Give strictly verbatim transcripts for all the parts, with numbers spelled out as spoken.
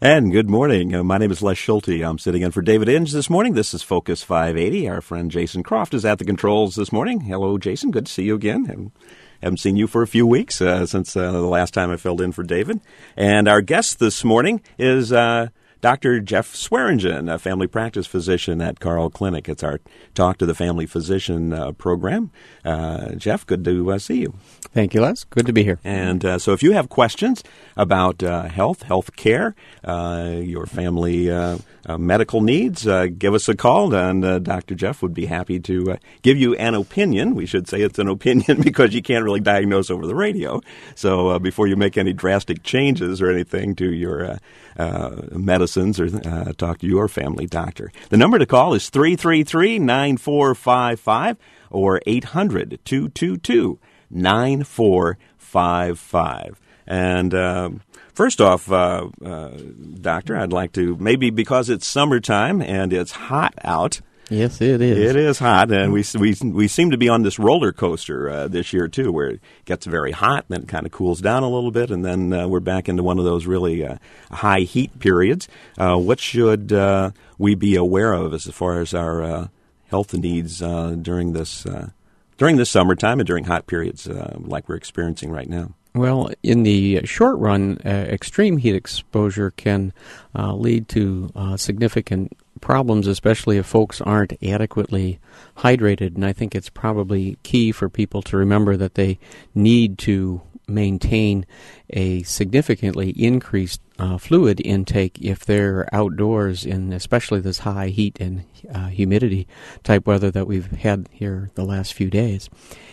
And good morning. Uh, my name is Les Schulte. I'm sitting in for David Inge this morning. This is Focus five eighty. Our friend Jason Croft is at the controls this morning. Hello, Jason. Good to see you again. Haven't, haven't seen you for a few weeks uh, since uh, the last time I filled in for David. And our guest this morning is uh, Doctor Jeff Swearingen, a family practice physician at Carle Clinic. It's our Talk to the Family Physician uh, program. Uh, Jeff, good to uh, see you. Thank you, Les. Good to be here. And uh, so if you have questions about uh, health, health care, uh, your family uh, uh, medical needs, uh, give us a call, and uh, Doctor Jeff would be happy to uh, give you an opinion. We should say it's an opinion because you can't really diagnose over the radio. So uh, before you make any drastic changes or anything to your uh, uh, medicines, or uh, talk to your family doctor. The number to call is three three three, nine four five five or eight hundred, two two two, nine four five five. And uh, first off, uh, uh, Doctor, I'd like to, maybe because it's summertime and it's hot out. Yes, it is. It is hot, and we we we seem to be on this roller coaster uh, this year, too, where it gets very hot, then it kind of cools down a little bit, and then uh, we're back into one of those really uh, high heat periods. Uh, what should uh, we be aware of as far as our uh, health needs uh, during this uh during the summertime and during hot periods uh, like we're experiencing right now? Well, in the short run, uh, extreme heat exposure can uh, lead to uh, significant problems, especially if folks aren't adequately hydrated. And I think it's probably key for people to remember that they need to maintain a significantly increased uh, fluid intake if they're outdoors in especially this high heat and uh, humidity type weather that we've had here the last few days.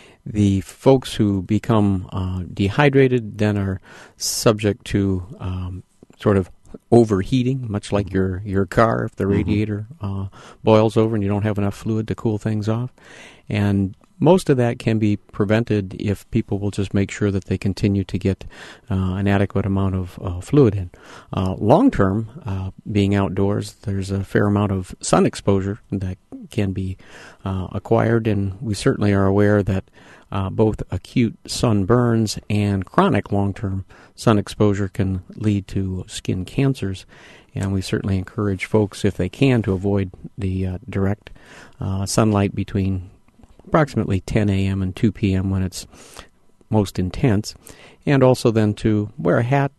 The folks who become uh, dehydrated then are subject to um, sort of overheating, much like your, your car if the radiator uh, boils over and you don't have enough fluid to cool things off. And most of that can be prevented if people will just make sure that they continue to get uh, an adequate amount of uh, fluid in. Uh, long term, uh, being outdoors, there's a fair amount of sun exposure that can be uh, acquired, and we certainly are aware that uh, both acute sunburns and chronic long-term sun exposure can lead to skin cancers. And we certainly encourage folks, if they can, to avoid the uh, direct uh, sunlight between approximately ten a.m. and two p.m. when it's most intense, and also then to wear a hat,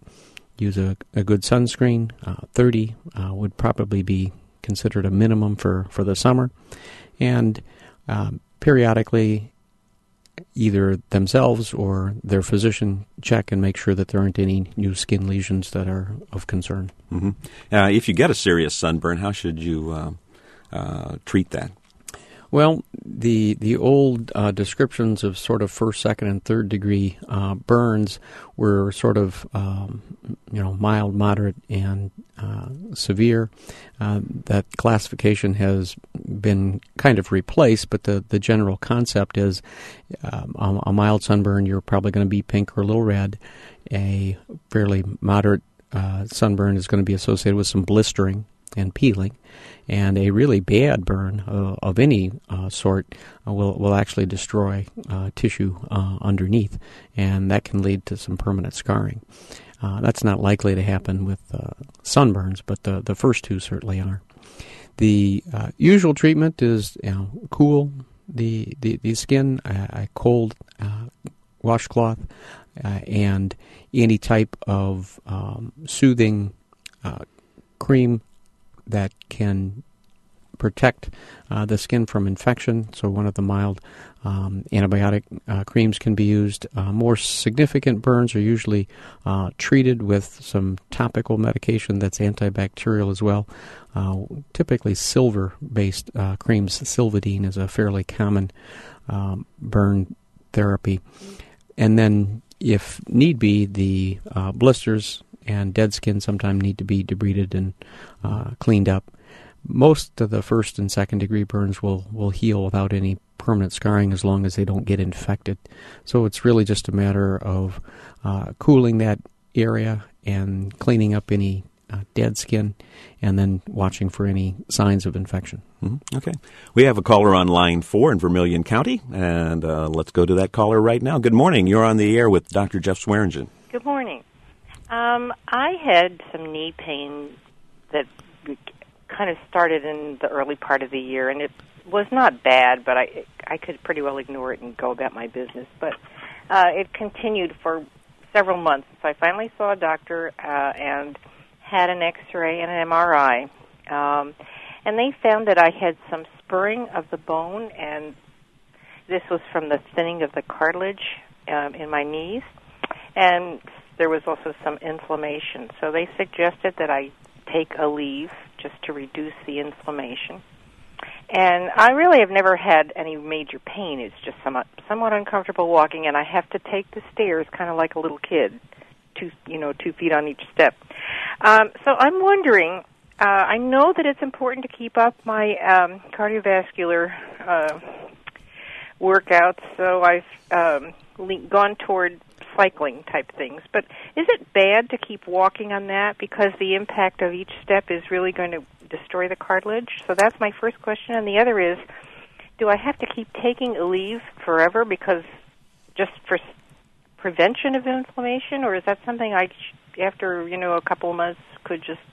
use a, a good sunscreen. Uh, thirty uh, would probably be considered a minimum for, for the summer, and uh, periodically either themselves or their physician check and make sure that there aren't any new skin lesions that are of concern. Mm-hmm. Uh, if you get a serious sunburn, how should you uh, uh, treat that? Well, the the old uh, descriptions of sort of first, second, and third degree uh, burns were sort of um, you know mild, moderate, and uh, severe. Uh, that classification has been kind of replaced, but the, the general concept is um, a, a mild sunburn, you're probably going to be pink or a little red. A fairly moderate uh, sunburn is going to be associated with some blistering and peeling, and a really bad burn uh, of any uh, sort uh, will will actually destroy uh, tissue uh, underneath, and that can lead to some permanent scarring. Uh, that's not likely to happen with uh, sunburns, but the, the first two certainly are. The uh, usual treatment is you know, cool the, the, the skin, a, a cold uh, washcloth, uh, and any type of um, soothing uh, cream that can protect uh, the skin from infection. So one of the mild um, antibiotic uh, creams can be used. Uh, more significant burns are usually uh, treated with some topical medication that's antibacterial as well. Uh, typically silver-based uh, creams. Silvadene is a fairly common um, burn therapy. And then if need be, the uh, blisters and dead skin sometimes need to be debrided and uh, cleaned up. Most of the first and second degree burns will, will heal without any permanent scarring as long as they don't get infected. So it's really just a matter of uh, cooling that area and cleaning up any uh, dead skin and then watching for any signs of infection. Mm-hmm. Okay. We have a caller on line four in Vermilion County, and uh, let's go to that caller right now. Good morning. You're on the air with Doctor Jeff Swearingen. Good morning. Um, I had some knee pain that kind of started in the early part of the year, and it was not bad, but I I could pretty well ignore it and go about my business. But uh, it continued for several months. So I finally saw a doctor uh, and had an X-ray and an M R I. Um, and they found that I had some spurring of the bone, and this was from the thinning of the cartilage um, in my knees. And there was also some inflammation. So they suggested that I take Aleve just to reduce the inflammation. And I really have never had any major pain. It's just somewhat, somewhat uncomfortable walking, and I have to take the stairs kind of like a little kid, two, you know, two feet on each step. Um, so I'm wondering, uh, I know that it's important to keep up my um, cardiovascular uh, workouts, so I've um, le- gone toward cycling type things. But is it bad to keep walking on that because the impact of each step is really going to destroy the cartilage? So that's my first question. And the other is, do I have to keep taking Aleve forever because just for prevention of inflammation, or is that something I, after, you know, a couple of months could just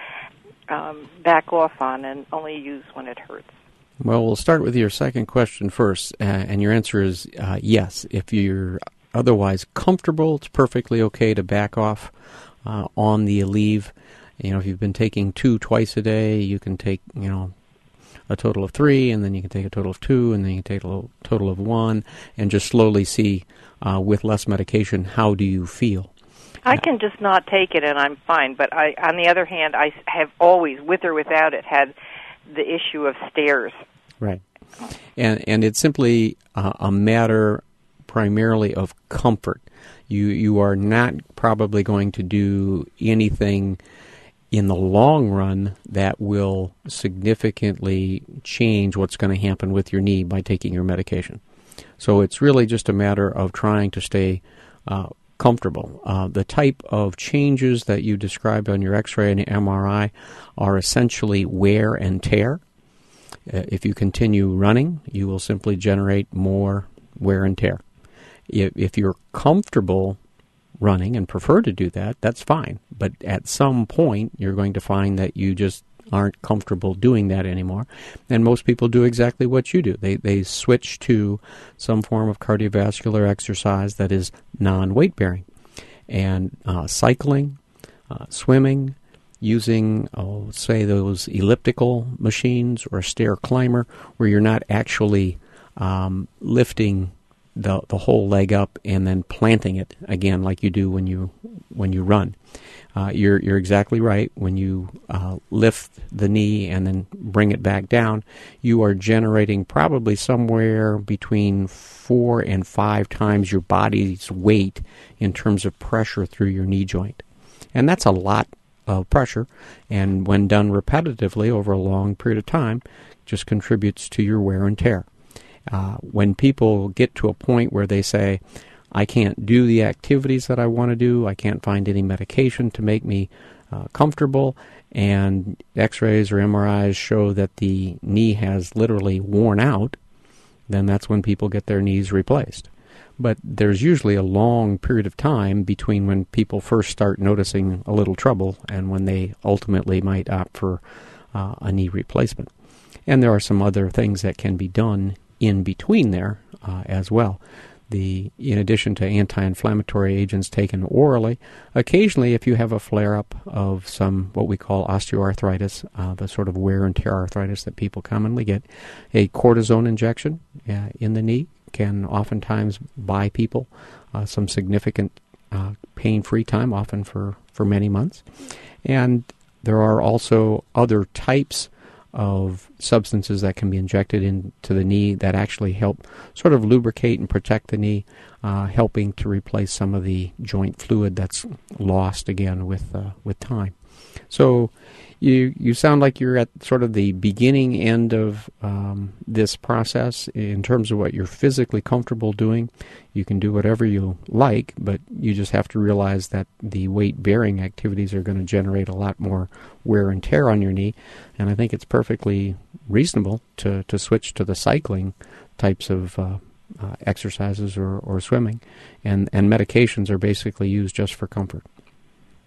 um, back off on and only use when it hurts? Well, we'll start with your second question first, uh, and your answer is uh, yes. If you're otherwise comfortable, it's perfectly okay to back off uh, on the Aleve. You know, if you've been taking two twice a day, you can take, you know, a total of three, and then you can take a total of two, and then you can take a total of one, and just slowly see, uh, with less medication, how do you feel? I can just not take it, and I'm fine. But I, on the other hand, I have always, with or without it, had the issue of stairs. Right. And and it's simply uh, a matter primarily of comfort. You you are not probably going to do anything in the long run that will significantly change what's going to happen with your knee by taking your medication. So it's really just a matter of trying to stay uh, comfortable. Uh, the type of changes that you described on your X-ray and M R I are essentially wear and tear. Uh, if you continue running, you will simply generate more wear and tear. If, if you're comfortable running and prefer to do that, that's fine. But at some point, you're going to find that you just aren't comfortable doing that anymore. And most people do exactly what you do. They they switch to some form of cardiovascular exercise that is non-weight bearing. And uh, cycling, uh, swimming, using, oh, say, those elliptical machines or a stair climber where you're not actually um, lifting the the whole leg up and then planting it again like you do when you when you run. Uh, you're you're exactly right. When you uh, lift the knee and then bring it back down, you are generating probably somewhere between four and five times your body's weight in terms of pressure through your knee joint. And that's a lot of pressure, and when done repetitively over a long period of time, just contributes to your wear and tear. Uh, when people get to a point where they say, I can't do the activities that I want to do, I can't find any medication to make me uh, comfortable, and X-rays or M R Is show that the knee has literally worn out, then that's when people get their knees replaced. But there's usually a long period of time between when people first start noticing a little trouble and when they ultimately might opt for uh, a knee replacement. And there are some other things that can be done in between there uh, as well. The in addition to anti-inflammatory agents taken orally, occasionally if you have a flare-up of some what we call osteoarthritis, uh, the sort of wear and tear arthritis that people commonly get, a cortisone injection uh, in the knee can oftentimes buy people uh, some significant uh, pain-free time, often for, for many months. And there are also other types of substances that can be injected into the knee that actually help sort of lubricate and protect the knee, uh, helping to replace some of the joint fluid that's lost again with uh, with time. So you you sound like you're at sort of the beginning end of um, this process in terms of what you're physically comfortable doing. You can do whatever you like, but you just have to realize that the weight-bearing activities are going to generate a lot more wear and tear on your knee, and I think it's perfectly reasonable to, to switch to the cycling types of uh, uh, exercises or, or swimming, and, and medications are basically used just for comfort.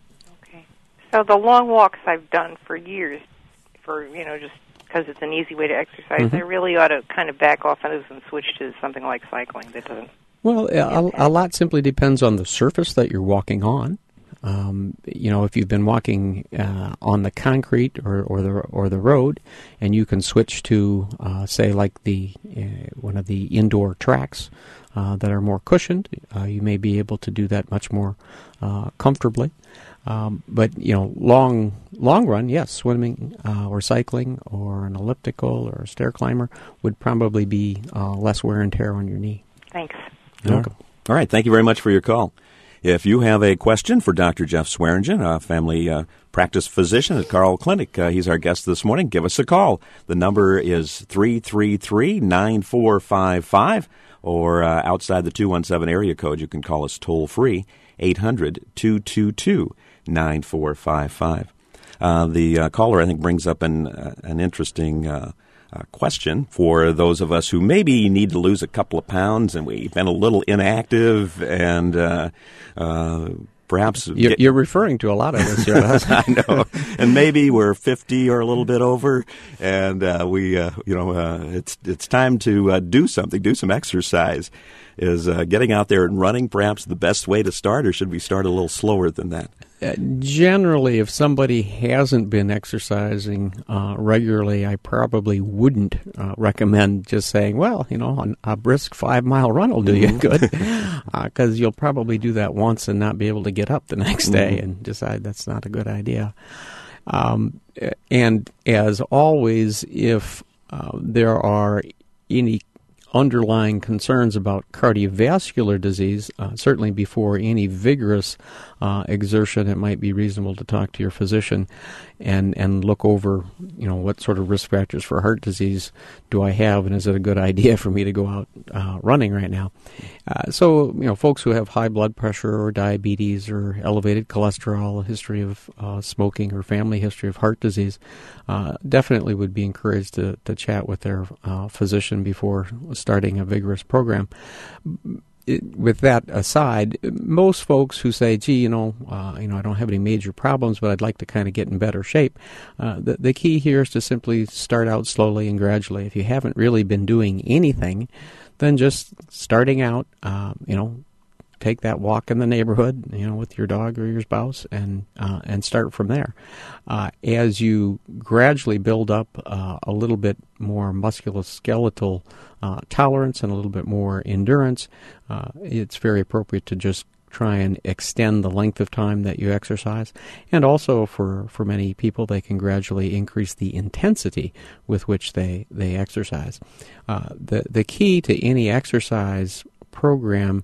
So the long walks I've done for years, for, you know, just because it's an easy way to exercise, mm-hmm. I really ought to kind of back off on those and switch to something like cycling that doesn't. Well, a, a lot simply depends on the surface that you're walking on. Um, you know, if you've been walking uh, on the concrete or, or the or the road, and you can switch to, uh, say, like the uh, one of the indoor tracks uh, that are more cushioned, uh, you may be able to do that much more uh, comfortably. Um, but you know, long long run, yes, swimming uh, or cycling or an elliptical or a stair climber would probably be uh, less wear and tear on your knee. Thanks. You're welcome. All right, thank you very much for your call. If you have a question for Doctor Jeff Swearingen, a family uh, practice physician at Carle Clinic, uh, he's our guest this morning, give us a call. The number is three three three, nine four five five, or uh, outside the two one seven area code, you can call us toll-free, eight hundred, two two two, nine four five five. Uh, the uh, caller, I think, brings up an, uh, an interesting uh Uh, question for those of us who maybe need to lose a couple of pounds and we've been a little inactive and uh, uh, perhaps... You're, get... you're referring to a lot of us here. I know. And maybe we're fifty or a little bit over, and uh, we, uh, you know, uh, it's it's time to uh, do something, do some exercise. Is uh, getting out there and running perhaps the best way to start, or should we start a little slower than that? Uh, generally, if somebody hasn't been exercising uh, regularly, I probably wouldn't uh, recommend just saying, well, you know, a brisk five-mile run will do mm-hmm. you good, because uh, you'll probably do that once and not be able to get up the next mm-hmm. day and decide that's not a good idea. Um, and as always, if uh, there are any underlying concerns about cardiovascular disease, uh, certainly before any vigorous uh, exertion, it might be reasonable to talk to your physician and, and look over, you know, what sort of risk factors for heart disease do I have, and is it a good idea for me to go out uh, running right now? Uh, so, you know, folks who have high blood pressure or diabetes or elevated cholesterol, a history of uh, smoking or family history of heart disease, uh, definitely would be encouraged to, to chat with their uh, physician before starting a vigorous program. It, with that aside, most folks who say, "Gee, you know, uh, you know, I don't have any major problems, but I'd like to kind of get in better shape," uh, the, the key here is to simply start out slowly and gradually. If you haven't really been doing anything, then just starting out, uh, you know, take that walk in the neighborhood, you know, with your dog or your spouse, and uh, and start from there. Uh, as you gradually build up uh, a little bit more musculoskeletal uh, tolerance and a little bit more endurance, uh, it's very appropriate to just try and extend the length of time that you exercise. And also for, for many people, they can gradually increase the intensity with which they, they exercise. Uh, the, the key to any exercise program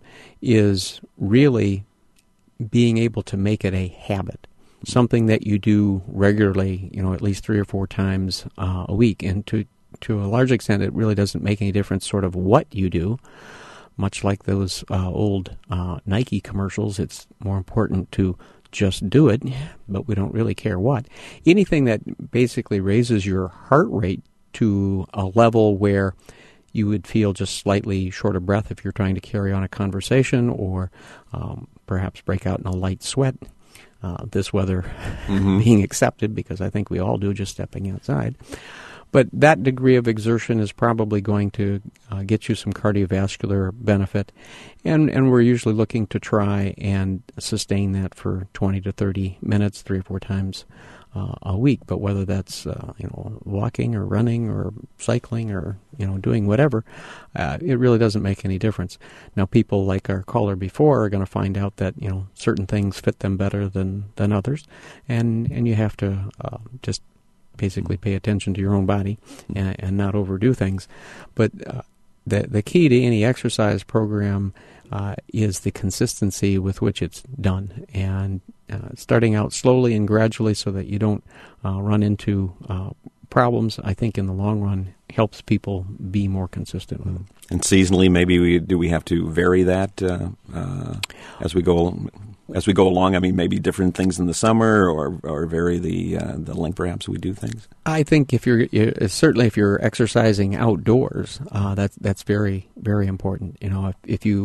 is really being able to make it a habit, something that you do regularly, you know, at least three or four times uh, a week. And to to a large extent, it really doesn't make any difference sort of what you do. Much like those uh, old uh, Nike commercials, it's more important to just do it, but we don't really care what. Anything that basically raises your heart rate to a level where you would feel just slightly short of breath if you're trying to carry on a conversation, or um, perhaps break out in a light sweat, uh, this weather mm-hmm. being accepted, because I think we all do just stepping outside. But that degree of exertion is probably going to uh, get you some cardiovascular benefit, and, and we're usually looking to try and sustain that for twenty to thirty minutes, three or four times uh, a week. But whether that's uh, you know walking or running or cycling or you know doing whatever, uh, it really doesn't make any difference. Now, people like our caller before are going to find out that you know certain things fit them better than, than others, and and you have to uh, just basically pay attention to your own body and, and not overdo things. But uh, the the key to any exercise program uh, is the consistency with which it's done, and uh, starting out slowly and gradually so that you don't uh, run into uh, problems, I think in the long run helps people be more consistent with them. And seasonally, maybe we do we have to vary that uh, uh, as we go as we go along? I mean, maybe different things in the summer, or or vary the uh, the length perhaps we do things. I think if you're certainly if you're exercising outdoors, uh, that's that's very very important. You know, if, if you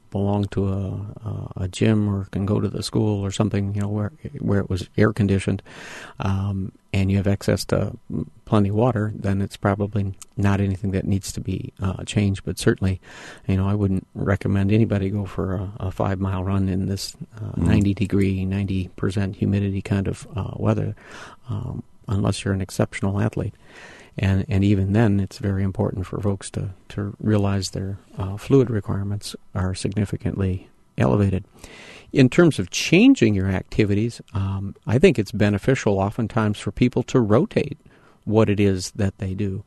belong to a, a, a gym or can go to the school or something, you know, where where it was air conditioned, um, and you have access to plenty of water, then it's probably not anything that needs to be uh, changed. But certainly, you know, I wouldn't recommend anybody go for a, a five mile run in this uh, mm. ninety degree, ninety percent humidity kind of uh, weather, um, unless you're an exceptional athlete. And and even then, it's very important for folks to, to realize their uh, fluid requirements are significantly elevated. In terms of changing your activities, um, I think it's beneficial oftentimes for people to rotate what it is that they do.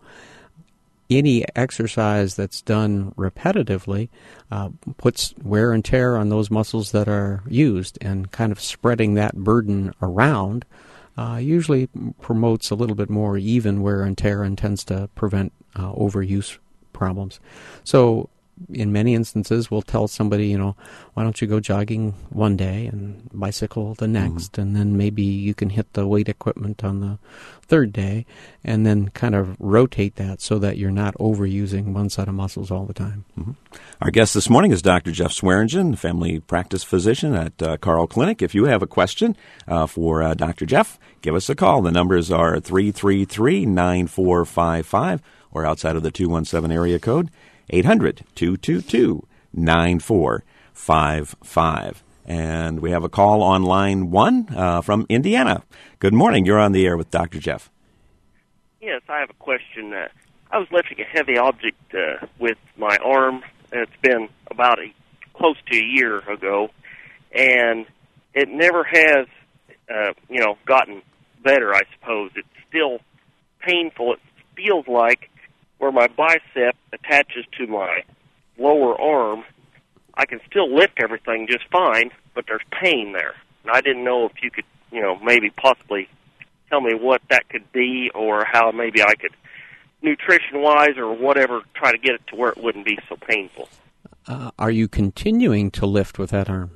Any exercise that's done repetitively uh, puts wear and tear on those muscles that are used, and kind of spreading that burden around Uh, usually promotes a little bit more even wear and tear and tends to prevent uh, overuse problems. So in many instances, we'll tell somebody, you know, why don't you go jogging one day and bicycle the next, mm-hmm. and then maybe you can hit the weight equipment on the third day, and then kind of rotate that so that you're not overusing one set of muscles all the time. Mm-hmm. Our guest this morning is Doctor Jeff Swearingen, family practice physician at uh, Carle Clinic. If you have a question uh, for uh, Doctor Jeff, give us a call. The numbers are three three three, nine four five five, or outside of the two one seven area code, eight hundred, two two two, nine four five five. And we have a call on line one uh, from Indiana. Good morning. You're on the air with Doctor Jeff. Yes, I have a question. Uh, I was lifting a heavy object uh, with my arm, and it's been about a, close to a year ago, and it never has, uh, you know, gotten better, I suppose. It's still painful. It feels like where my bicep attaches to my lower arm, I can still lift everything just fine, but there's pain there. And I didn't know if you could, you know, maybe possibly tell me what that could be, or how maybe I could, nutrition-wise or whatever, try to get it to where it wouldn't be so painful. Uh, are you continuing to lift with that arm?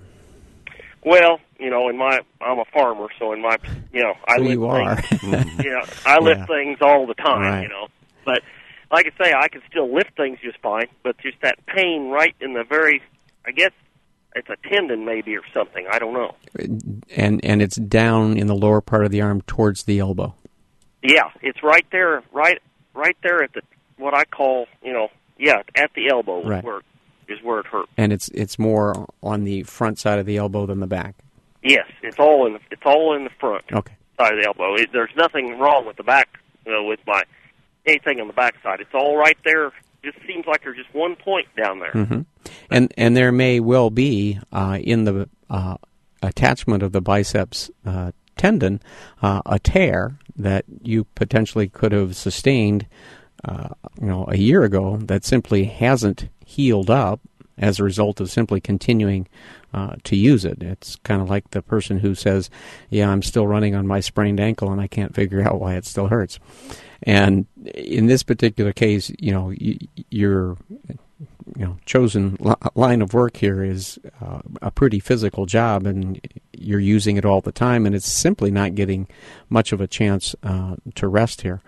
Well, you know, in my, I'm a farmer, so in my, you know, I so lift you are. things, you know, I lift yeah. things all the time, right. you know, but like I say, I can still lift things just fine, but just that pain right in the very, I guess it's a tendon maybe or something, I don't know. And and it's down in the lower part of the arm towards the elbow. Yeah, it's right there, right right there at the, what I call, you know, yeah, at the elbow right. is where is where it hurts. And it's it's more on the front side of the elbow than the back. Yes, it's all in the, it's all in the front okay. side of the elbow. It, there's nothing wrong with the back, you know, with my anything on the back side. It's all right there. Just seems like there's just one point down there. Mm-hmm. And and there may well be uh, in the uh, attachment of the biceps uh, tendon uh, a tear that you potentially could have sustained, uh, you know, a year ago that simply hasn't healed up as a result of simply continuing uh, to use it. It's kind of like the person who says, "Yeah, I'm still running on my sprained ankle and I can't figure out why it still hurts." And in this particular case, you know, you, your you know chosen li- line of work here is uh, a pretty physical job, and you're using it all the time, and it's simply not getting much of a chance uh, to rest here.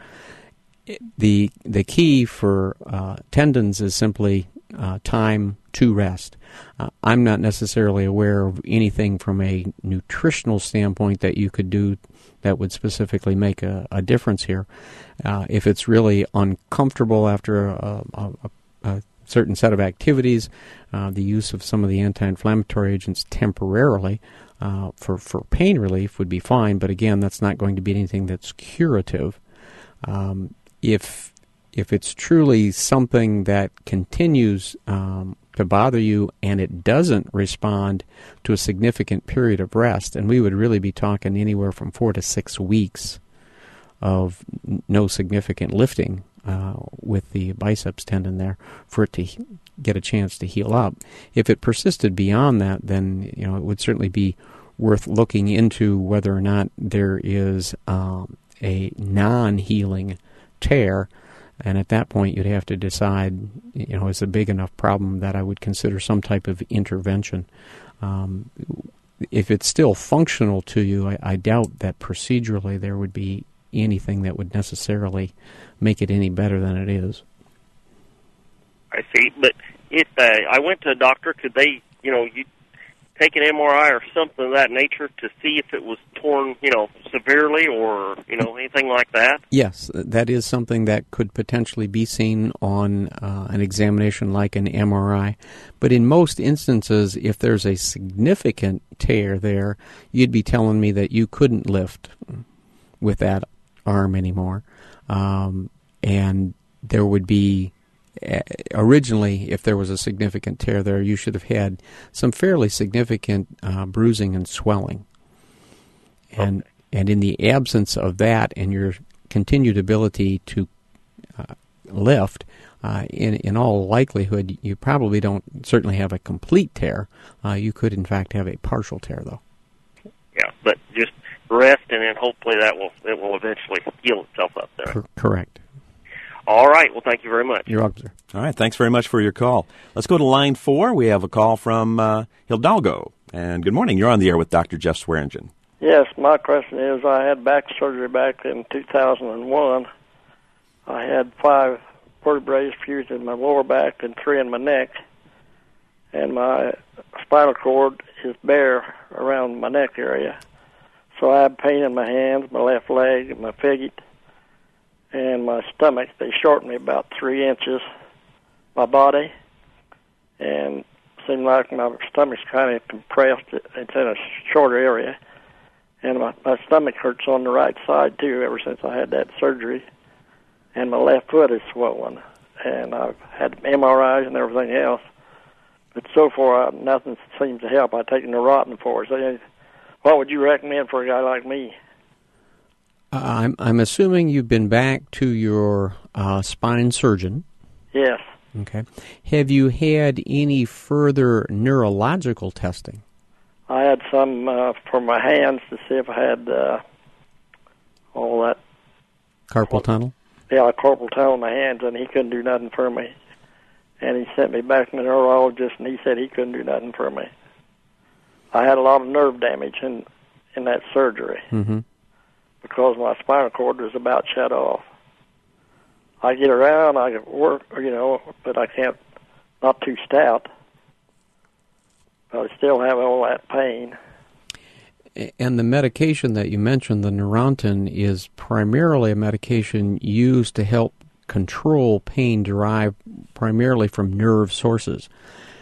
The the key for uh, tendons is simply uh, time to rest. Uh, I'm not necessarily aware of anything from a nutritional standpoint that you could do that would specifically make a, a difference here. Uh, if it's really uncomfortable after a, a, a certain set of activities, uh, the use of some of the anti-inflammatory agents temporarily uh, for, for pain relief would be fine, but again, that's not going to be anything that's curative. Um, if if it's truly something that continues um, to bother you and it doesn't respond to a significant period of rest, and we would really be talking anywhere from four to six weeks of n- no significant lifting uh, with the biceps tendon there for it to he- get a chance to heal up. If it persisted beyond that, then you know it would certainly be worth looking into whether or not there is um, a non-healing tear. And at that point, you'd have to decide, you know, is it a big enough problem that I would consider some type of intervention. Um, if it's still functional to you, I, I doubt that procedurally there would be anything that would necessarily make it any better than it is. I see, but if uh, I went to a doctor, could they you know, you take an M R I or something of that nature to see if it was torn, you know, severely or, you know, anything like that? Yes, that is something that could potentially be seen on uh, an examination like an M R I. But in most instances, if there's a significant tear there, you'd be telling me that you couldn't lift with that arm anymore. Um, and there would be, uh, originally, if there was a significant tear there, you should have had some fairly significant uh, bruising and swelling. And okay. and in the absence of that and your continued ability to uh, lift, uh, in, in all likelihood, you probably don't certainly have a complete tear. Uh, you could, in fact, have a partial tear, though. Yeah, but just rest, and then hopefully that will it will eventually heal itself up there. Cor- correct. All right. Well, thank you very much. You're welcome, sir. All right, thanks very much for your call. Let's go to line four. We have a call from uh, Hidalgo. And good morning. You're on the air with Doctor Jeff Swearingen. Yes, my question is, I had back surgery back in two thousand one. I had five vertebrae fused in my lower back and three in my neck. And my spinal cord is bare around my neck area. So I have pain in my hands, my left leg, and my figure, and my stomach. They shortened me about three inches, my body, and seemed like my stomach's kind of compressed. It's in a shorter area. And my, my stomach hurts on the right side, too, ever since I had that surgery. And my left foot is swollen. And I've had M R Is and everything else. But so far, nothing seems to help. I take Neurontin for it. So what would you recommend for a guy like me? Uh, I'm I'm assuming you've been back to your uh, spine surgeon. Yes. Okay. Have you had any further neurological testing? I had some uh, for my hands to see if I had uh, all that. Carpal tunnel? Yeah, carpal tunnel in my hands, and he couldn't do nothing for me. And he sent me back to the neurologist, and he said he couldn't do nothing for me. I had a lot of nerve damage in, in that surgery Mm-hmm. because my spinal cord was about shut off. I get around, I can work, you know, but I can't, not too stout. I still have all that pain. And the medication that you mentioned, the Neurontin, is primarily a medication used to help control pain derived primarily from nerve sources.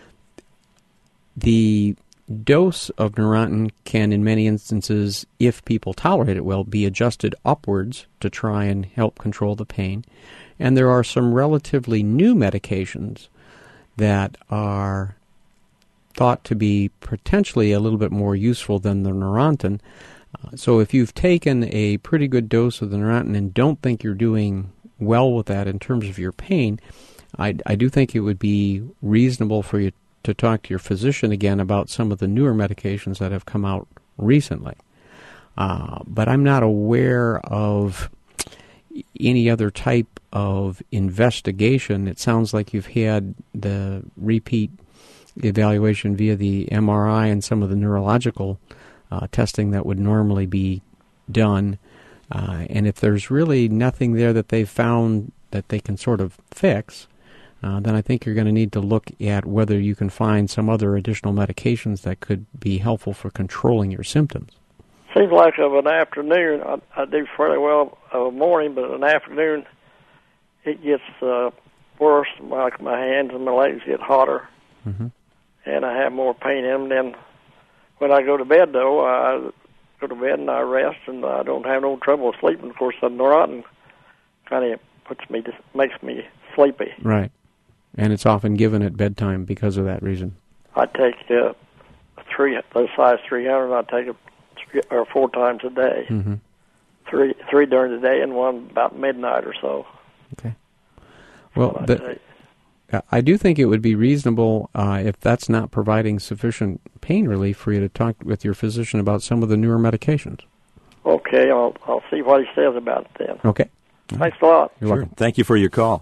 The dose of Neurontin can, in many instances, if people tolerate it well, be adjusted upwards to try and help control the pain. And there are some relatively new medications that are thought to be potentially a little bit more useful than the Neurontin. Uh, so if you've taken a pretty good dose of the Neurontin and don't think you're doing well with that in terms of your pain, I, I do think it would be reasonable for you to talk to your physician again about some of the newer medications that have come out recently. Uh, but I'm not aware of any other type of investigation. It sounds like you've had the repeat evaluation via the M R I and some of the neurological uh, testing that would normally be done. Uh, and if there's really nothing there that they've found that they can sort of fix, uh, then I think you're going to need to look at whether you can find some other additional medications that could be helpful for controlling your symptoms. Seems like of an afternoon, I, I do fairly well of a morning, but in the afternoon it gets uh, worse. Like my hands and my legs get hotter. Mm-hmm. And I have more pain in them. Then when I go to bed, though, I go to bed and I rest, and I don't have no trouble sleeping. Of course, the Neurontin kind of puts me, just makes me sleepy. Right. And it's often given at bedtime because of that reason. I take uh, three, the size three hundred, and I take it three, or four times a day. Mm-hmm. Three, three during the day and one about midnight or so. Okay. Well, so the, I do think it would be reasonable, uh, if that's not providing sufficient pain relief, for you to talk with your physician about some of the newer medications. Okay, I'll I'll see what he says about it then. Okay. Thanks a lot. You're Sure. welcome. Thank you for your call.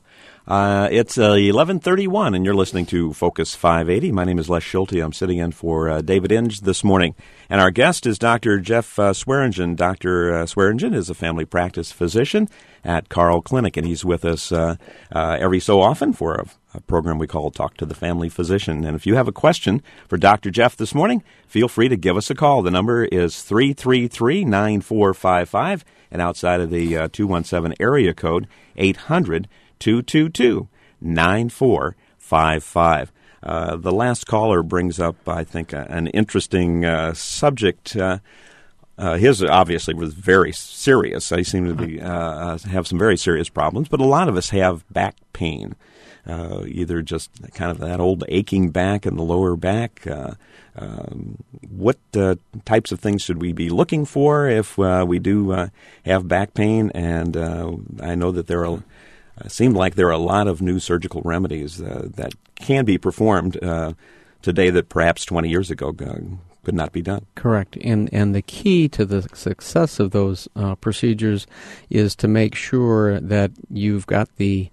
Uh, it's uh, eleven thirty-one, and you're listening to Focus five eighty. My name is Les Schulte. I'm sitting in for uh, David Inge this morning. And our guest is Doctor Jeff uh, Swearingen. Doctor Uh, Swearingen is a family practice physician at Carle Clinic, and he's with us uh, uh, every so often for a, a program we call Talk to the Family Physician. And if you have a question for Doctor Jeff this morning, feel free to give us a call. The number is three three three, nine four five five, and outside of the uh, two one seven area code, eight hundred, two two two, nine four five five. Uh, the last caller brings up, I think, uh, an interesting uh, subject. Uh, uh, his obviously was very serious. He seemed to be uh, have some very serious problems, but a lot of us have back pain, uh, either just kind of that old aching back in the lower back. Uh, um, what uh, types of things should we be looking for if uh, we do uh, have back pain? And uh, I know that there are Uh, seemed like there are a lot of new surgical remedies uh, that can be performed uh, today that perhaps twenty years ago uh, could not be done. Correct. And and the key to the success of those uh, procedures is to make sure that you've got the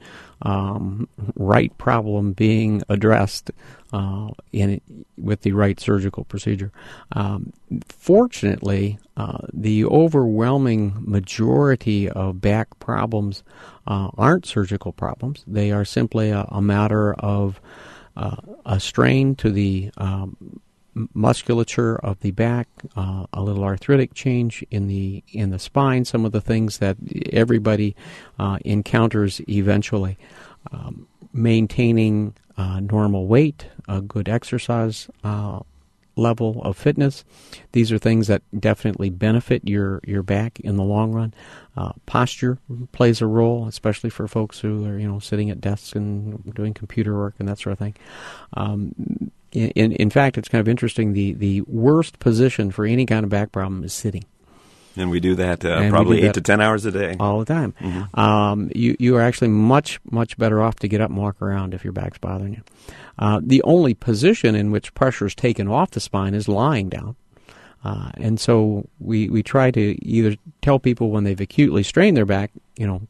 um, right problem being addressed uh, in with the right surgical procedure. Um, fortunately, uh, the overwhelming majority of back problems uh, aren't surgical problems. They are simply a, a matter of uh, a strain to the um, musculature of the back, uh, a little arthritic change in the in the spine, some of the things that everybody uh, encounters eventually. Um, maintaining uh, normal weight, a good exercise uh, level of fitness. These are things that definitely benefit your, your back in the long run. Uh, posture plays a role, especially for folks who are, you know, sitting at desks and doing computer work and that sort of thing. Um, in, in fact, it's kind of interesting. The, the worst position for any kind of back problem is sitting. And we do that uh, probably do eight that to ten hours a day. All the time. Mm-hmm. Um, you, you are actually much, much better off to get up and walk around if your back's bothering you. Uh, the only position in which pressure is taken off the spine is lying down. Uh, and so we, we try to either tell people when they've acutely strained their back, you know,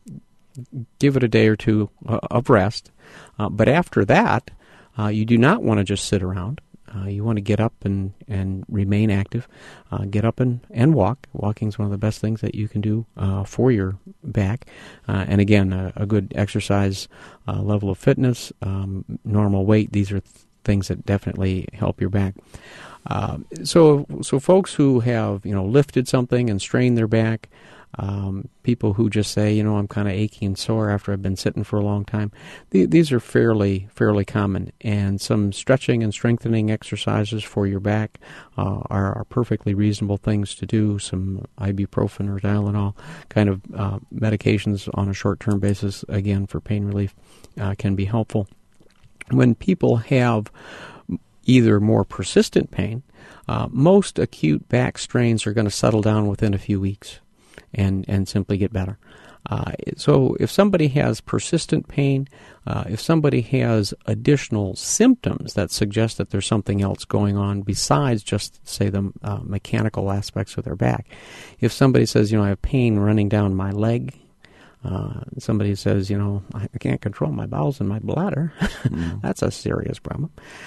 give it a day or two uh, of rest. Uh, but after that, uh, you do not want to just sit around. Uh, you want to get up and, and remain active. Uh, get up and, and walk. Walking is one of the best things that you can do uh, for your back. Uh, and again, a, a good exercise uh, level of fitness, um, normal weight, these are th- things that definitely help your back. Uh, so so folks who have, you know, lifted something and strained their back, Um, people who just say, you know, I'm kind of achy and sore after I've been sitting for a long time. Th- these are fairly fairly common, and some stretching and strengthening exercises for your back uh, are, are perfectly reasonable things to do. Some ibuprofen or Tylenol kind of uh, medications on a short-term basis, again, for pain relief, uh, can be helpful. When people have either more persistent pain, uh, most acute back strains are going to settle down within a few weeks. And, and simply get better. Uh, so if somebody has persistent pain, uh, if somebody has additional symptoms that suggest that there's something else going on besides just, say, the uh, mechanical aspects of their back. If somebody says, you know, I have pain running down my leg, uh, somebody says, you know, I can't control my bowels and my bladder, mm. that's a serious problem.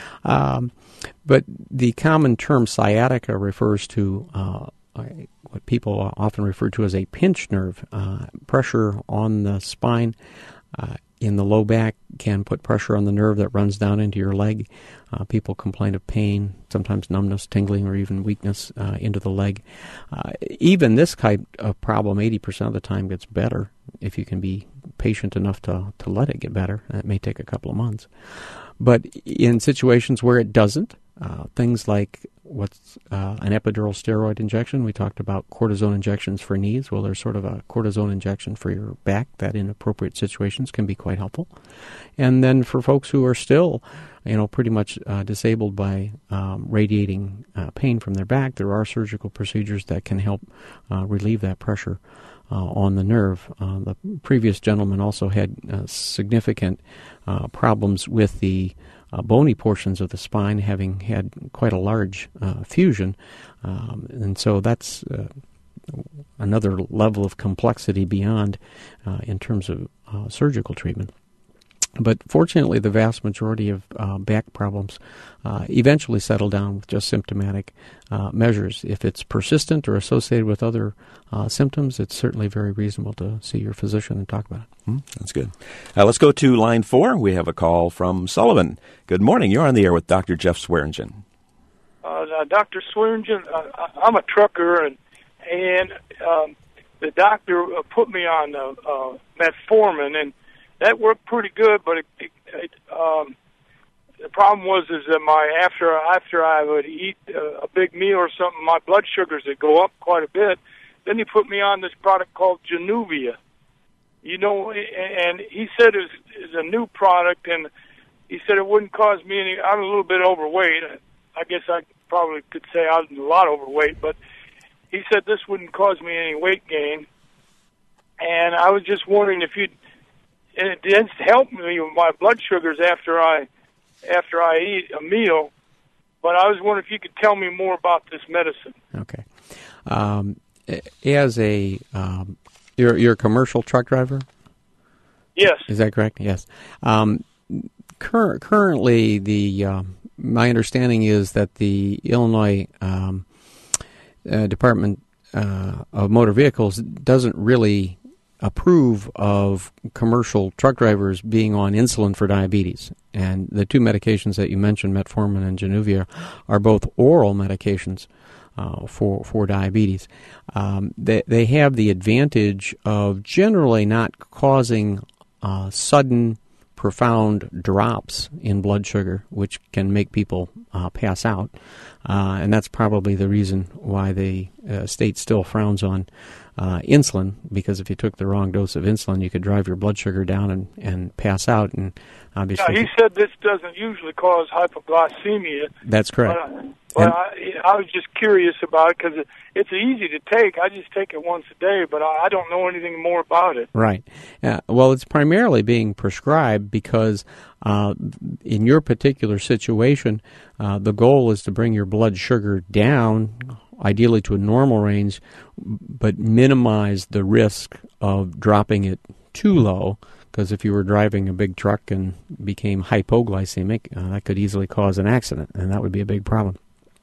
Um, but the common term sciatica refers to uh, what people often refer to as a pinched nerve. Uh, pressure on the spine uh, in the low back can put pressure on the nerve that runs down into your leg. Uh, people complain of pain, sometimes numbness, tingling, or even weakness uh, into the leg. Uh, even this type of problem, eighty percent of the time, gets better if you can be patient enough to, to let it get better. It may take a couple of months. But in situations where it doesn't, uh, things like what's uh, an epidural steroid injection. We talked about cortisone injections for knees. Well, there's sort of a cortisone injection for your back that in appropriate situations can be quite helpful. And then for folks who are still, you know, pretty much uh, disabled by um, radiating uh, pain from their back, there are surgical procedures that can help uh, relieve that pressure uh, on the nerve. Uh, the previous gentleman also had uh, significant uh, problems with the Uh, bony portions of the spine, having had quite a large uh, fusion. Um, and so that's uh, another level of complexity beyond uh, in terms of uh, surgical treatment. But fortunately, the vast majority of uh, back problems uh, eventually settle down with just symptomatic uh, measures. If it's persistent or associated with other uh, symptoms, it's certainly very reasonable to see your physician and talk about it. Mm, that's good. Uh, let's go to line four. We have a call from Sullivan. Good morning. You're on the air with Doctor Jeff Swearingen. Uh, uh, Doctor Swearingen, uh, I'm a trucker, and and um, the doctor uh, put me on uh, uh, metformin, and that worked pretty good. But it, it, it, um, the problem was is that my after after I would eat uh, a big meal or something, my blood sugars would go up quite a bit. Then he put me on this product called Januvia. You know, and he said it's, it's a new product, and he said it wouldn't cause me any. I'm a little bit overweight. I guess I probably could say I was a lot overweight, but he said this wouldn't cause me any weight gain. And I was just wondering if you'd, and it did help me with my blood sugars after I, after I eat a meal. But I was wondering if you could tell me more about this medicine. Okay. Um, as a, um, you're, you're a commercial truck driver? Yes. Is that correct? Yes. Um, cur- currently, the um, my understanding is that the Illinois um, uh, Department uh, of Motor Vehicles doesn't really approve of commercial truck drivers being on insulin for diabetes. And the two medications that you mentioned, metformin and Januvia, are both oral medications uh, for for diabetes. Um, they they have the advantage of generally not causing uh, sudden, profound drops in blood sugar, which can make people uh, pass out. Uh, and that's probably the reason why the uh, state still frowns on uh, insulin, because if you took the wrong dose of insulin, you could drive your blood sugar down and, and pass out. And obviously, yeah, he said this doesn't usually cause hypoglycemia. That's correct. But, uh, but I, I was just curious about it because it, it's easy to take. I just take it once a day, but I, I don't know anything more about it. Right. Uh, well, it's primarily being prescribed because uh, in your particular situation, uh, the goal is to bring your blood sugar down, ideally to a normal range, but minimize the risk of dropping it too low, because if you were driving a big truck and became hypoglycemic, uh, that could easily cause an accident, and that would be a big problem.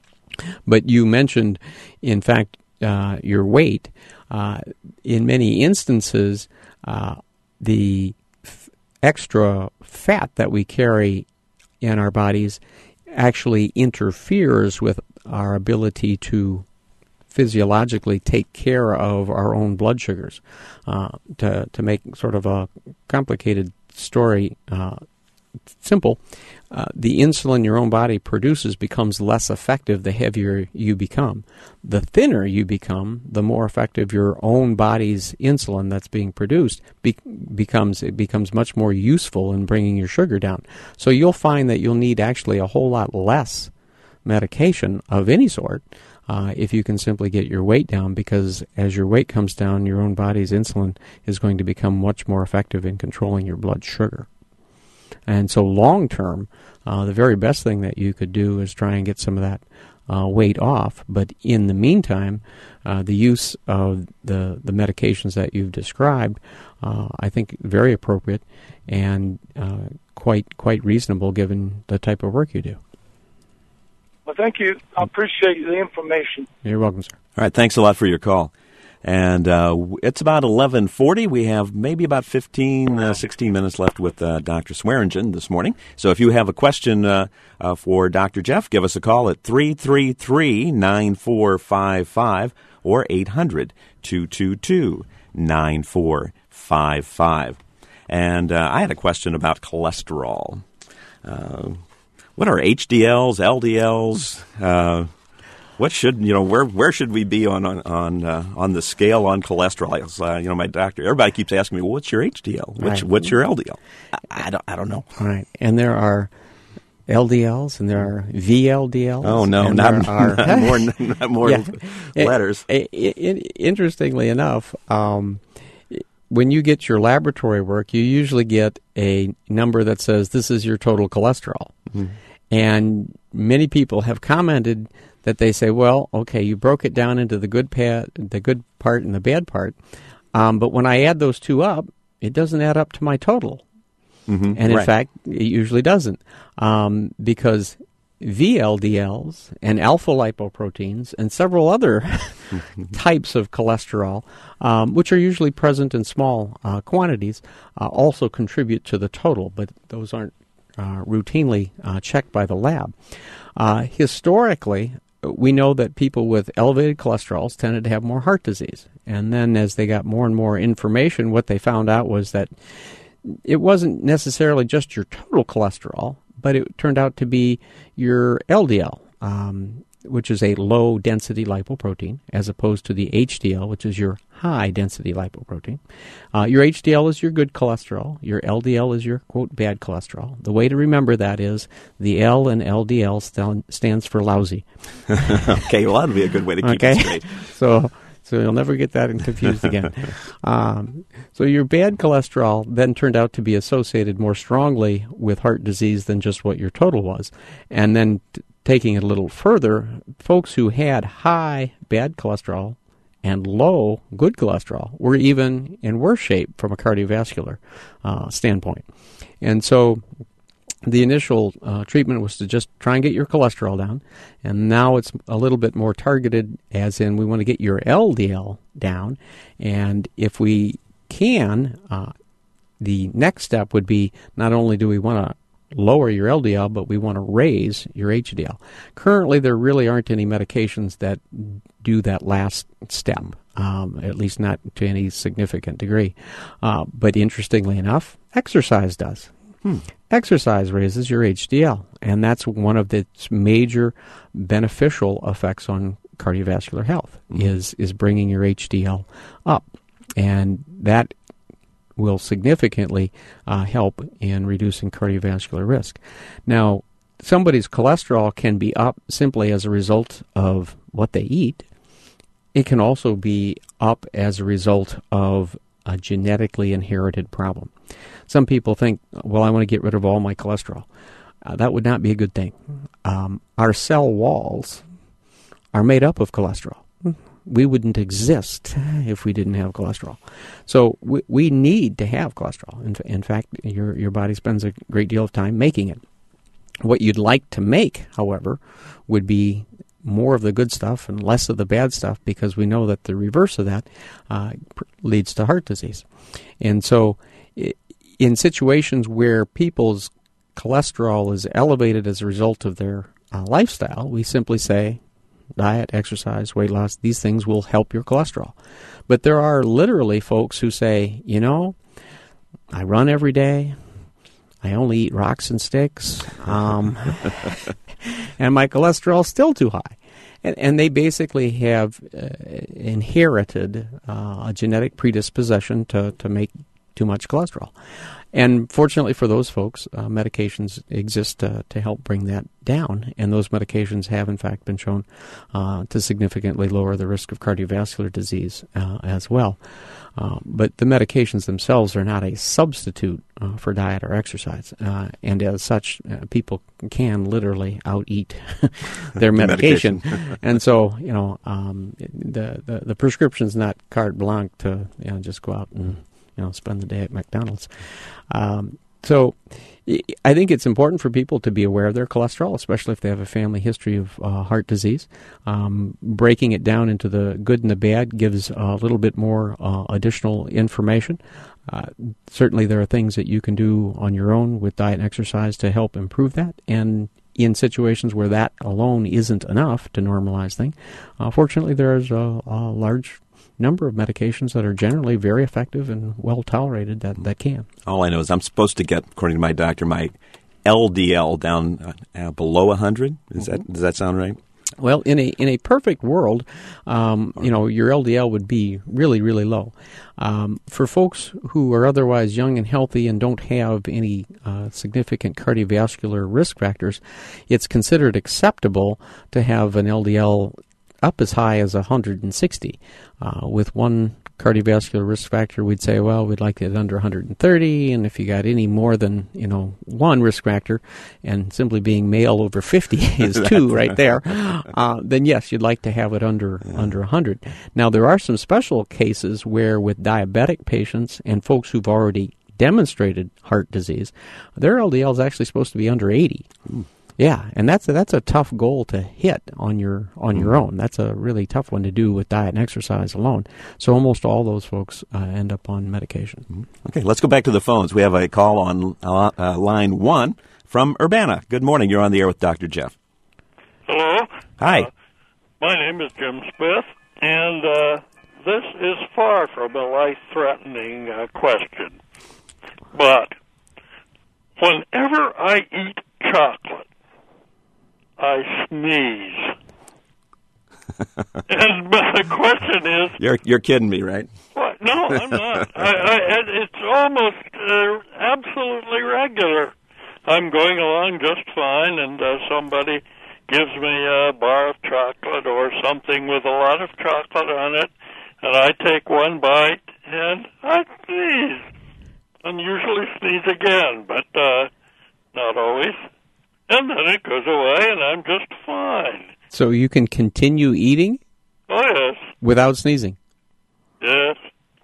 But you mentioned, in fact, uh, your weight. Uh, in many instances, uh, the f- extra fat that we carry in our bodies actually interferes with our ability to physiologically take care of our own blood sugars. Uh, to to make sort of a complicated story uh, simple, uh, the insulin your own body produces becomes less effective the heavier you become. The thinner you become, the more effective your own body's insulin that's being produced be- becomes. It becomes much more useful in bringing your sugar down. So you'll find that you'll need actually a whole lot less medication of any sort uh, if you can simply get your weight down, because as your weight comes down, your own body's insulin is going to become much more effective in controlling your blood sugar. And so long term, uh, the very best thing that you could do is try and get some of that uh, weight off. But in the meantime, uh, the use of the, the medications that you've described, uh, I think very appropriate and uh, quite quite reasonable given the type of work you do. Well, thank you. I appreciate the information. You're welcome, sir. All right, thanks a lot for your call. And uh, it's about eleven forty. We have maybe about fifteen, uh, sixteen minutes left with uh, Doctor Swearingen this morning. So if you have a question uh, uh, for Doctor Jeff, give us a call at three three three, nine four five five or eight hundred, two two two, nine four five five. And uh, I had a question about cholesterol. Uh, what are H D Ls, L D Ls? Uh What should you know? Where where should we be on on on, uh, on the scale on cholesterol? Uh, you know, my doctor. Everybody keeps asking me, well, "What's your H D L? Which, right. What's your L D L?" I, I don't I don't know. Right, and there are L D Ls and there are V L D Ls. Oh no, and not, are, not more not more yeah. letters. It, it, it, interestingly enough, um, when you get your laboratory work, you usually get a number that says this is your total cholesterol, mm-hmm. and many people have commented that they say, well, okay, you broke it down into the good pa- the good part and the bad part, um, but when I add those two up, it doesn't add up to my total. Mm-hmm. And in Right. fact, it usually doesn't, um, because V L D Ls and alpha lipoproteins and several other types of cholesterol, um, which are usually present in small uh, quantities, uh, also contribute to the total, but those aren't uh, routinely uh, checked by the lab. Uh, historically, we know that people with elevated cholesterols tended to have more heart disease. And then as they got more and more information, what they found out was that it wasn't necessarily just your total cholesterol, but it turned out to be your L D L, um, which is a low-density lipoprotein, as opposed to the H D L, which is your high-density lipoprotein. Uh, your H D L is your good cholesterol. Your L D L is your, quote, bad cholesterol. The way to remember that is the L in L D L st- stands for lousy. Okay, well, that'd be a good way to keep Okay. it straight. So... So you'll never get that confused again. Um, so your bad cholesterol then turned out to be associated more strongly with heart disease than just what your total was. And then t- taking it a little further, folks who had high bad cholesterol and low good cholesterol were even in worse shape from a cardiovascular uh, standpoint. And so the initial uh, treatment was to just try and get your cholesterol down, and now it's a little bit more targeted, as in we want to get your L D L down, and if we can, uh, the next step would be not only do we want to lower your L D L, but we want to raise your H D L. Currently, there really aren't any medications that do that last step, um, at least not to any significant degree. Uh, but interestingly enough, exercise does. Hmm. Exercise raises your H D L, and that's one of its major beneficial effects on cardiovascular health, mm-hmm. is is bringing your H D L up. And that will significantly uh, help in reducing cardiovascular risk. Now, somebody's cholesterol can be up simply as a result of what they eat. It can also be up as a result of a genetically inherited problem. Some people think, well, I want to get rid of all my cholesterol. Uh, that would not be a good thing. Um, our cell walls are made up of cholesterol. We wouldn't exist if we didn't have cholesterol. So we, we need to have cholesterol. In, in fact, your your body spends a great deal of time making it. What you'd like to make, however, would be more of the good stuff and less of the bad stuff, because we know that the reverse of that uh, pr- leads to heart disease. And so it, in situations where people's cholesterol is elevated as a result of their uh, lifestyle, we simply say, diet, exercise, weight loss, these things will help your cholesterol. But there are literally folks who say, you know, I run every day, I only eat rocks and sticks, um, and my cholesterol's still too high. And, and they basically have uh, inherited uh, a genetic predisposition to, to make too much cholesterol. And fortunately for those folks, uh, medications exist uh, to help bring that down, and those medications have in fact been shown uh, to significantly lower the risk of cardiovascular disease uh, as well. Uh, but the medications themselves are not a substitute uh, for diet or exercise, uh, and as such, uh, people can literally out-eat their medication. medication. And so, you know, um, the, the the prescription's not carte blanche to, you know, just go out and, you know, spend the day at McDonald's. Um, so I think it's important for people to be aware of their cholesterol, especially if they have a family history of uh, heart disease. Um, breaking it down into the good and the bad gives a little bit more uh, additional information. Uh, certainly there are things that you can do on your own with diet and exercise to help improve that. And in situations where that alone isn't enough to normalize things, uh, fortunately there's a, a large number of medications that are generally very effective and well tolerated that, that can. All I know is I'm supposed to get, according to my doctor, my L D L down uh, below one hundred. Is that, does that sound right? Well, in a in a perfect world, um, you know, your L D L would be really, really low. Um, for folks who are otherwise young and healthy and don't have any uh, significant cardiovascular risk factors, it's considered acceptable to have an L D L up as high as one hundred sixty. Uh, with one cardiovascular risk factor, we'd say, well, we'd like it under one hundred thirty, and if you got any more than, you know, one risk factor, and simply being male over fifty is two right there, uh, then yes, you'd like to have it under yeah. under one hundred. Now, there are some special cases where with diabetic patients and folks who've already demonstrated heart disease, their L D L is actually supposed to be under eighty. Mm. Yeah, and that's a, that's a tough goal to hit on your on your own. That's a really tough one to do with diet and exercise alone. So almost all those folks uh, end up on medication. Okay, let's go back to the phones. We have a call on uh, uh, line one from Urbana. Good morning. You're on the air with Doctor Jeff. Hello. Hi. Uh, my name is Jim Smith, and uh, this is far from a life-threatening uh, question. But whenever I eat chocolate, I sneeze. And the question is... You're you're kidding me, right? What? No, I'm not. I, I, it's almost uh, absolutely regular. I'm going along just fine, and uh, somebody gives me a bar of chocolate or something with a lot of chocolate on it, and I take one bite, and I sneeze. And usually sneeze again, but uh, not always. And then it goes away, and I'm just fine. So you can continue eating? Oh, yes. Without sneezing? Yes.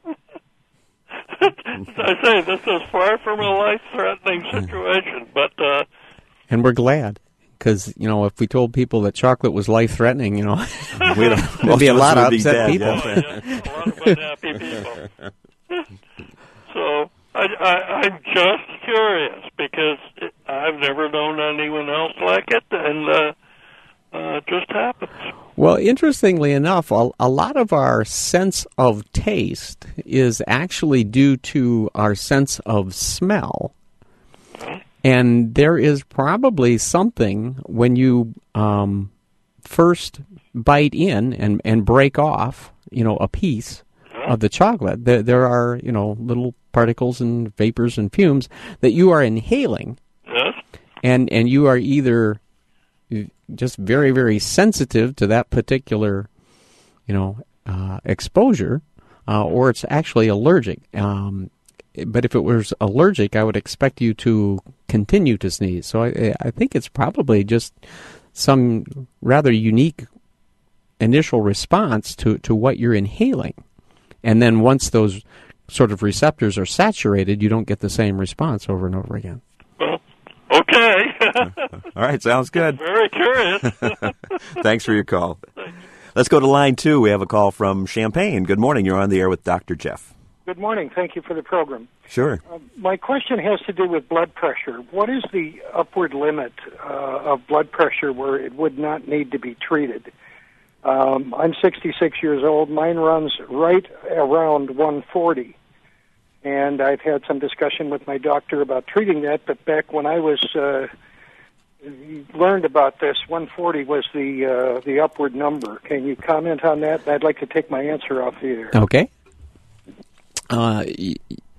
I say, this is far from a life-threatening situation, but... Uh, and we're glad, because, you know, if we told people that chocolate was life-threatening, you know, there'd be a lot of upset dead, people. Yeah. Oh, yes, a lot of unhappy people. So... I, I, I'm just curious because it, I've never known anyone else like it, and uh, uh, it just happens. Well, interestingly enough, a, a lot of our sense of taste is actually due to our sense of smell. And there is probably something when you um, first bite in and, and break off, you know, a piece of the chocolate. There, there are, you know, little particles and vapors and fumes that you are inhaling, yes. and and you are either just very, very sensitive to that particular, you know, uh, exposure, uh, or it's actually allergic. Um, but if it was allergic, I would expect you to continue to sneeze. So I, I think it's probably just some rather unique initial response to, to what you're inhaling. And then once those sort of receptors are saturated, you don't get the same response over and over again. Well, okay. All right, sounds good. Very curious. Thanks for your call. Let's go to line two. We have a call from Champaign. Good morning. You're on the air with Doctor Jeff. Good morning. Thank you for the program. Sure. Uh, my question has to do with blood pressure. What is the upward limit uh, of blood pressure where it would not need to be treated? Um, I'm sixty-six years old. Mine runs right around one forty. And I've had some discussion with my doctor about treating that, but back when I was uh, learned about this, one forty was the uh, the upward number. Can you comment on that? I'd like to take my answer off the air. Okay. Uh, th-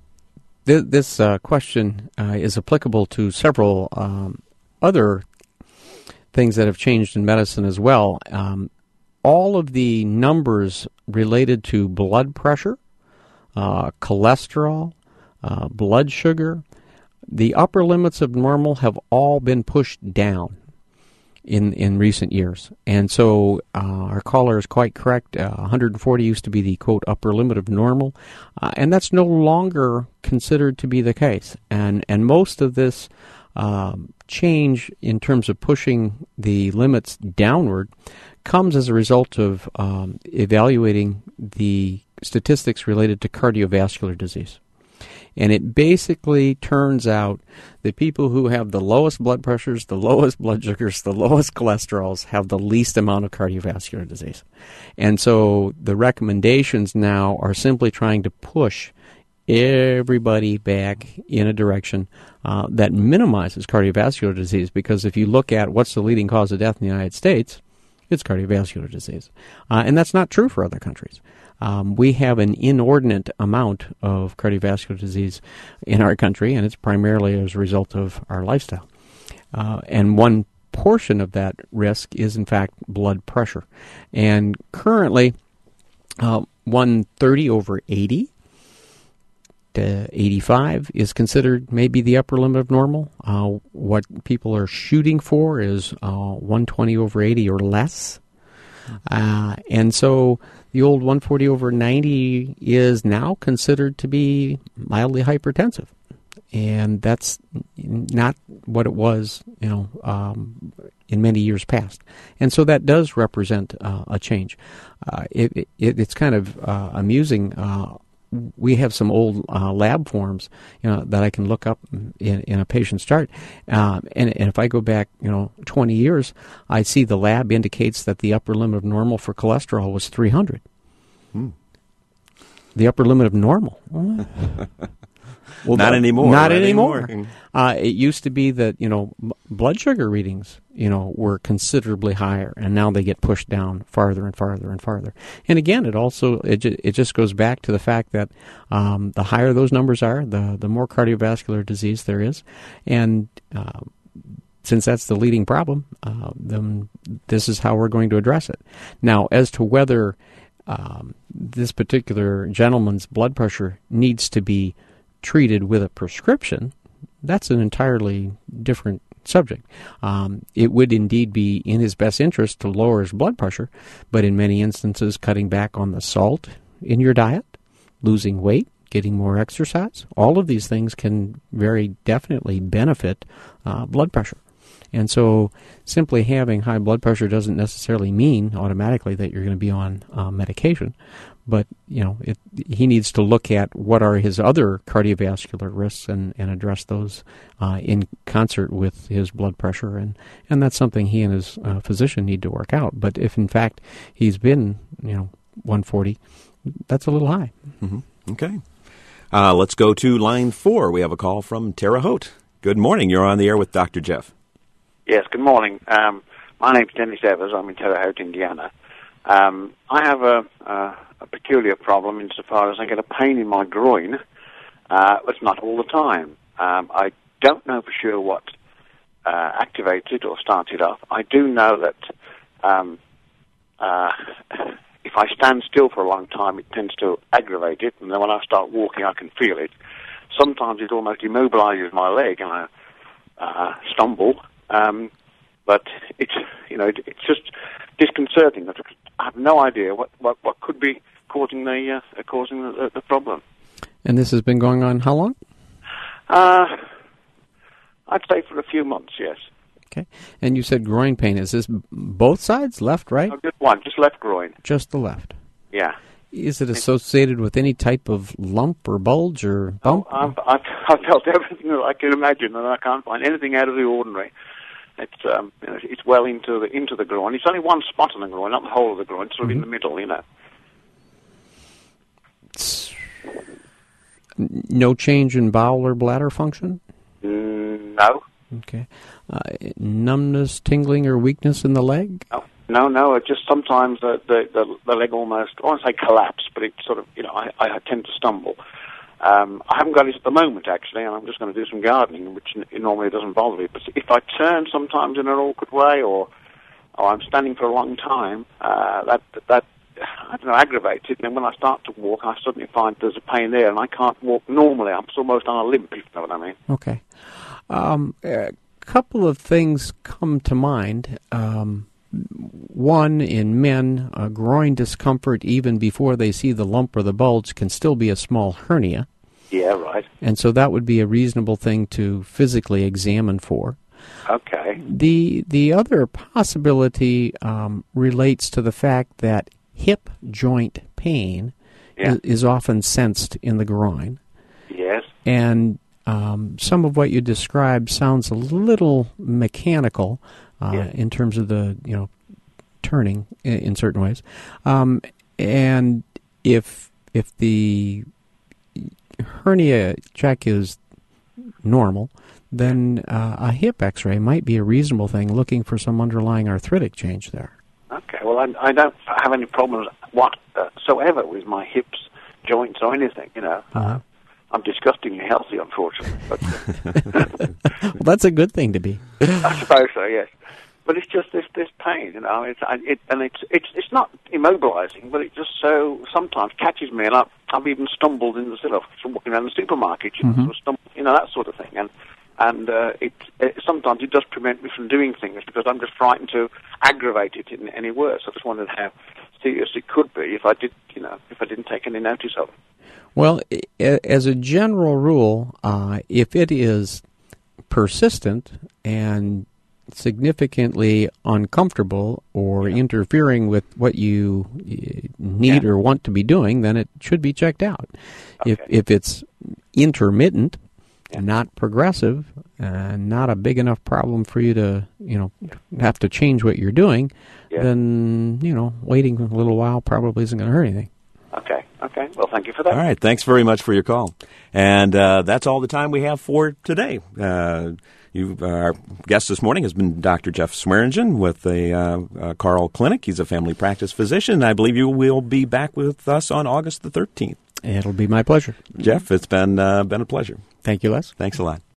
this uh, question uh, is applicable to several um, other things that have changed in medicine as well. Um, all of the numbers related to blood pressure, uh, cholesterol, uh, blood sugar, the upper limits of normal have all been pushed down in in recent years. And so uh, our caller is quite correct. Uh, one hundred forty used to be the, quote, upper limit of normal, uh, and that's no longer considered to be the case. And, and most of this um, change in terms of pushing the limits downward comes as a result of um, evaluating the statistics related to cardiovascular disease. And it basically turns out that people who have the lowest blood pressures, the lowest blood sugars, the lowest cholesterols have the least amount of cardiovascular disease. And so the recommendations now are simply trying to push everybody back in a direction uh, that minimizes cardiovascular disease, because if you look at what's the leading cause of death in the United States, it's cardiovascular disease. Uh, and that's not true for other countries. Um, we have an inordinate amount of cardiovascular disease in our country, and it's primarily as a result of our lifestyle. Uh, and one portion of that risk is, in fact, blood pressure. And currently, uh, one thirty over eighty to eighty-five is considered maybe the upper limit of normal. Uh, what people are shooting for is uh, one twenty over eighty or less. Uh, and so the old one forty over ninety is now considered to be mildly hypertensive. and that's not what it was, you know, um, in many years past. And so that does represent uh, a change. Uh, it, it, it's kind of uh, amusing. Uh, we have some old uh, lab forms, you know, that I can look up in, in a patient's chart, um, and, and if I go back, you know, twenty years, I see the lab indicates that the upper limit of normal for cholesterol was three hundred. Hmm. The upper limit of normal. Well, not the, anymore. Not, not anymore. anymore. Uh, it used to be that, you know, b- blood sugar readings, you know, were considerably higher, and now they get pushed down farther and farther and farther. And again, it also it, ju- it just goes back to the fact that um, the higher those numbers are, the the more cardiovascular disease there is, and uh, since that's the leading problem, uh, then this is how we're going to address it. Now, as to whether um, this particular gentleman's blood pressure needs to be treated with a prescription, that's an entirely different subject. Um, it would indeed be in his best interest to lower his blood pressure, but in many instances, cutting back on the salt in your diet, losing weight, getting more exercise, all of these things can very definitely benefit uh, blood pressure. And so simply having high blood pressure doesn't necessarily mean automatically that you're going to be on uh, medication. But, you know, it, he needs to look at what are his other cardiovascular risks and, and address those uh, in concert with his blood pressure. And, and that's something he and his uh, physician need to work out. But if, in fact, he's been, you know, one forty, that's a little high. Mm-hmm. Okay. Uh, let's go to line four. We have a call from Terre Haute. Good morning. You're on the air with Doctor Jeff. Yes, good morning. Um, my name's Dennis Evers. I'm in Terre Haute, Indiana. Um, I have a, a, a peculiar problem insofar as I get a pain in my groin. Uh, it's not all the time. Um, I don't know for sure what uh, activates it or starts it off. I do know that um, uh, if I stand still for a long time, it tends to aggravate it, and then when I start walking, I can feel it. Sometimes it almost immobilizes my leg, and I uh, stumble. Um, but it's, you know, it, it's just disconcerting. I have no idea what, what, what could be causing the uh, causing the, the problem. And this has been going on how long? Uh, I'd say for a few months, yes. Okay. And you said groin pain. Is this both sides, left, right? No, just one, just left groin. Just the left. Yeah. Is it associated with any type of lump or bulge or bump? Oh, I've, I've, I've felt everything that I can imagine, and I can't find anything out of the ordinary. It's um, you know, it's well into the into the groin. It's only one spot on the groin, not the whole of the groin. It's sort of mm-hmm. in the middle, you know. No change in bowel or bladder function? Mm, no. Okay. Uh, numbness, tingling, or weakness in the leg? No, no, no. It just sometimes the the, the, the leg almost, I won't say collapse, but it sort of, you know, I, I tend to stumble. Um, I haven't got it at the moment, actually, and I'm just going to do some gardening, which n- normally doesn't bother me. But if I turn sometimes in an awkward way, or, or I'm standing for a long time, uh, that that I don't know aggravates it. And then when I start to walk, I suddenly find there's a pain there, and I can't walk normally. I'm almost on a limp, if you know what I mean. Okay. Um, a couple of things come to mind. Um, one, in men, uh, groin discomfort even before they see the lump or the bulge can still be a small hernia. Yeah, right. And so that would be a reasonable thing to physically examine for. Okay. The the other possibility um, relates to the fact that hip joint pain yeah. is, is often sensed in the groin. Yes. And um, some of what you described sounds a little mechanical. Uh, yeah. in terms of the, you know, turning in, in certain ways. Um, and if if the hernia check is normal, then uh, a hip x-ray might be a reasonable thing, looking for some underlying arthritic change there. Okay, well, I, I don't have any problems whatsoever with my hips, joints, or anything, you know. Uh-huh. I'm disgustingly healthy, unfortunately. But, well, that's a good thing to be. I suppose so, yes. But it's just this this pain, you know. It's it, and it's it's it's not immobilizing, but it just so sometimes catches me, and I, I've even stumbled in the sort of walking around the supermarket, you, mm-hmm. know, stumble, you know, that sort of thing. And and uh, it, it sometimes it does prevent me from doing things because I'm just frightened to aggravate it in any worse. I just wondered how serious it could be if I did, you know, if I didn't take any notice of it. Well, as a general rule, uh, if it is persistent and significantly uncomfortable or yeah. interfering with what you need yeah. or want to be doing, then it should be checked out. Okay. If if it's intermittent, yeah. not progressive, uh, not a big enough problem for you to, you know, have to change what you're doing, yeah. then, you know, waiting a little while probably isn't going to hurt anything. Okay, okay. Well, thank you for that. All right, thanks very much for your call. And uh, that's all the time we have for today. Uh, you, uh, our guest this morning has been Doctor Jeff Swearingen with the uh, uh, Carle Clinic. He's a family practice physician, and I believe you will be back with us on August the thirteenth. It'll be my pleasure. Jeff, it's been uh, been a pleasure. Thank you, Les. Thanks a lot.